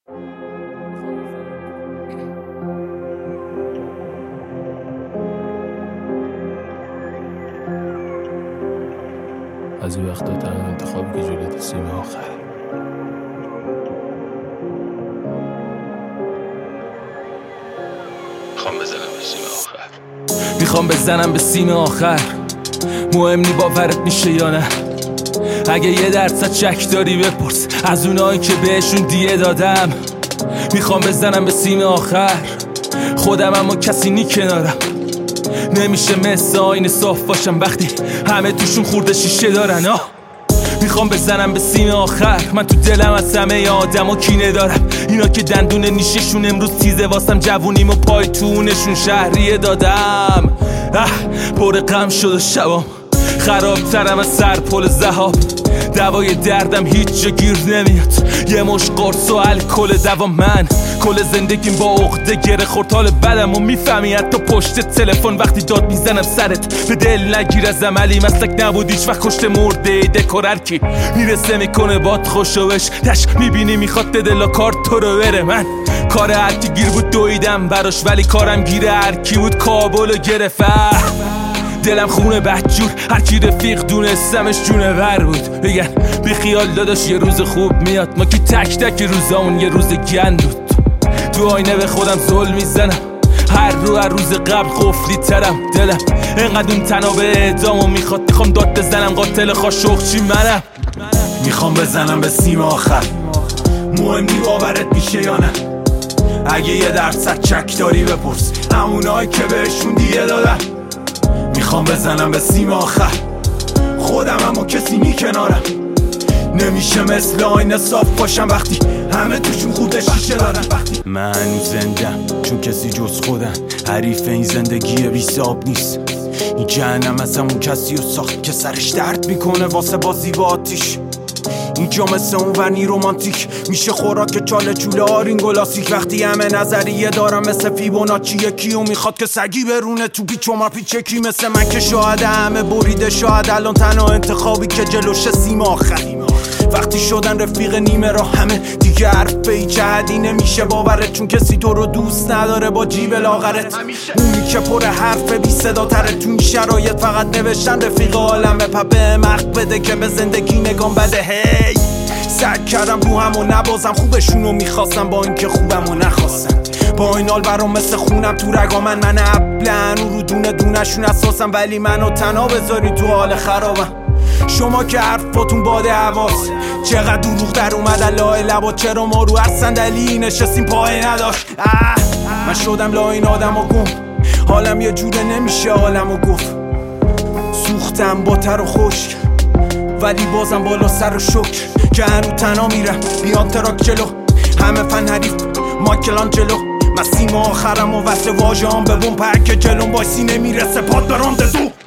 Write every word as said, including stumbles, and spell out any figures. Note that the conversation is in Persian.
از این وقتا تنها انتخابی که جلوی سیم آخر. میخوام بزنم به سیم آخر میخوام بزنم به سیم آخر مهم نی باورت میشه یا نه. اگه یه درصد شک داری بپرس از اونایی که بهشون دیه دادم. میخوام بزنم به سیم آخر خودم اما کسی نی کنارم. نمیشه مثل آینه صاف باشم وقتی همه توشون خورده شیشه دارن. آه میخوام بزنم به سیم آخر. من تو دلم از همه آدم و کینه دارم. اینا که دندون نیششون امروز تیزه واسم جوونیم و پای تونشون شهریه دادم. اه پر غم شد و شبام خرابترم از سر پل ذهاب. دوای دردم هیچ جا گیر نمیاد. یه مش قرص و الکل دوا. من کل زندگیم با عقده گره خورد. حال بدم و میفهمی حتی پشت تلفن وقتی داد میزنم سرت. به دل نگیر از عملی مسلک نبود هیچ وقت کشته مرده دکور هرکی میرسه میکنه باد خوشوش تش میبینی میخواد دلا کار تو رو بره. من کار هرکی گیر بود دویدم براش ولی کارم گیر هرکی بود کابلو گرفت. دلم خونه بدجور هرکی رفیق دونستمش جونه ور بود. بگن بی خیال داداش یه روز خوب میاد. ما که تک تک روزا اون یه روز گند بود. تو آینه به خودم زل میزنم هر رو هر روز قبل قفلی ترم. دلم اینقدر اون تنها به اعدامو میخواد. میخوام داد بزنم قاتل خاشخچی منم. میخوام بزنم به سیم آخر مهم نی باورت میشه یا نه. اگه یه درصد چک داری بپرس همونایی که بهشون دیه دادن. میخوام بزنم به سیم آخر خودم اما کسی نی کنارم. نمیشه مثل آینه صاف باشم وقتی همه توشون خورده شیشه دارن. من هنوز زندم چون کسی جز خودم حریف این زندگی بی حساب نیست. این جهنم از همون کسی رو ساخت که سرش درد میکنه واسه بازی با آتیش. اینجا مثل اون ونی رومانتیک میشه خوراک چاله چوله آرین گلاسیک. وقتی همه نظریه دارم مثل فیبوناچی یکی و میخواد که سگی برونه تو پیچ و مارپیچ. یکی مثل من که شاید همه بریده شاید الان تنها انتخابی که جلوش سیم آخر. وقتی شدن رفیق نیمه را همه دیگه حرف به هیچ حدی نمیشه باورت چون کسی تو رو دوست نداره با جیب لاغرت. اونی که پر حرف بی صدا تره تو این شرایط فقط نوشتن رفیق عالمه. پا مخ بده که به زندگی نگام بده. هی سعی کردم رو همو نبازم خوبشونو میخواستم با اینکه خوبمو نخواستم. با این حال برام مثل خونم تو رگا من من ابلن و رو دونه دونشون اساسم. ولی منو تنها بذاری تو حال خرابم. شما که حرفاتون باد حواس چقدر دروغ در اومد لای لبا. چرا ما رو هر صندلی نشستیم پای نداشت. اه من شدم لای این آدم و گم. حالم یه جوره نمیشه حالمو گفت. سوختم با تر و خشک ولی بازم بالا سر و شکر که هنو تنها میرم. بیان تراک جلو همه فن حریف مایکلانجلو. من سیم آخرم و وصل واژه‌ام به بوم پرک جلوم وایسی نمیرسه پاد برام دو.